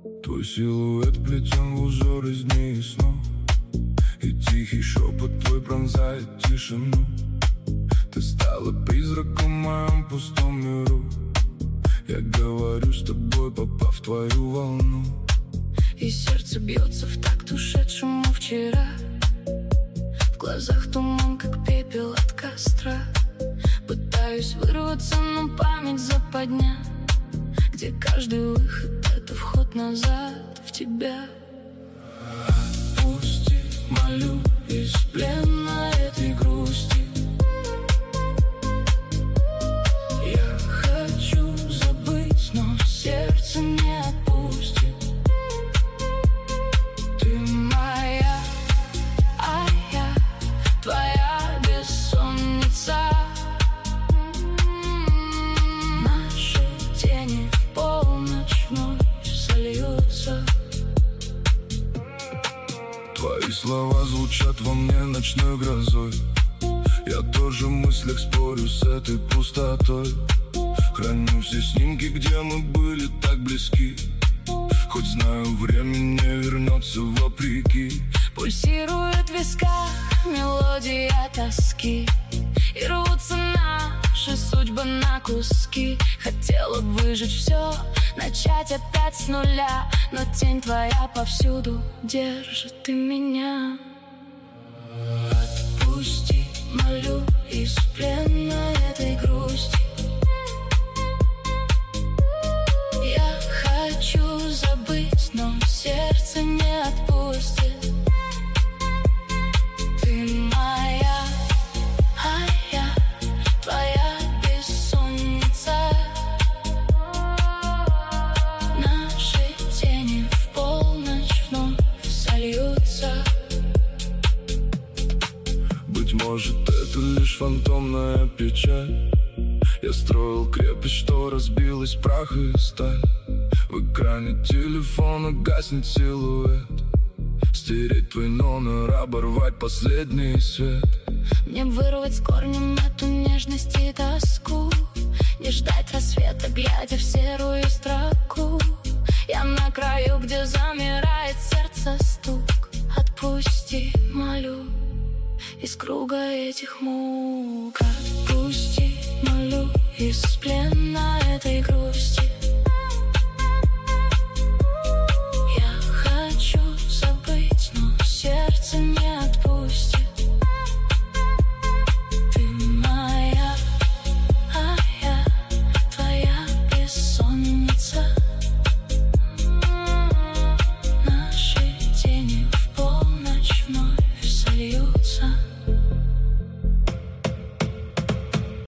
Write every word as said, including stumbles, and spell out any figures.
Твой силуэт плетен в узор из дней и снов, и тихий шепот твой пронзает тишину. Ты стала призраком в моем пустом миру. Я говорю с тобой, попав в твою волну. И сердце бьется в такт ушедшему вчера. В глазах туман, как пепел от костра. Пытаюсь вырваться, но память западня, где каждый выход — это вход назад в тебя. Отпусти, молю, из плена этой грусти. Я хочу забыть, но сердце не отпустит. Ты моя, а я твоя бессонница. Наши тени в полночь вновь сольются. Твои слова звучат во мне ночной грозой. Я тоже в мыслях спорю с этой пустотой. Храню все снимки, где мы были так близки, хоть знаю, время не вернется вопреки. Пульсирует в висках мелодия тоски, и рвутся наши судьбы на куски. Хотела бы выжить все, начать опять с нуля, но тень твоя повсюду держит и меня. Отпусти, молю, из плена этой грусти. Я хочу забыть, но сердце не отпустит. Ты моя, а я твоя бессонница. Наши тени в полночь вновь сольются. Быть может, это лишь фантомная печаль. Я строил крепость, что разбилась в прах и сталь. В экране телефона гаснет силуэт. Стереть твой номер, оборвать последний свет. Мне вырвать с корнем эту нежность и тоску, не ждать рассвета, глядя в серую строку. Я на краю, где замирает сердце стук. Отпусти, молю, из круга этих мук. Отпусти, молю, из плена этой грусти.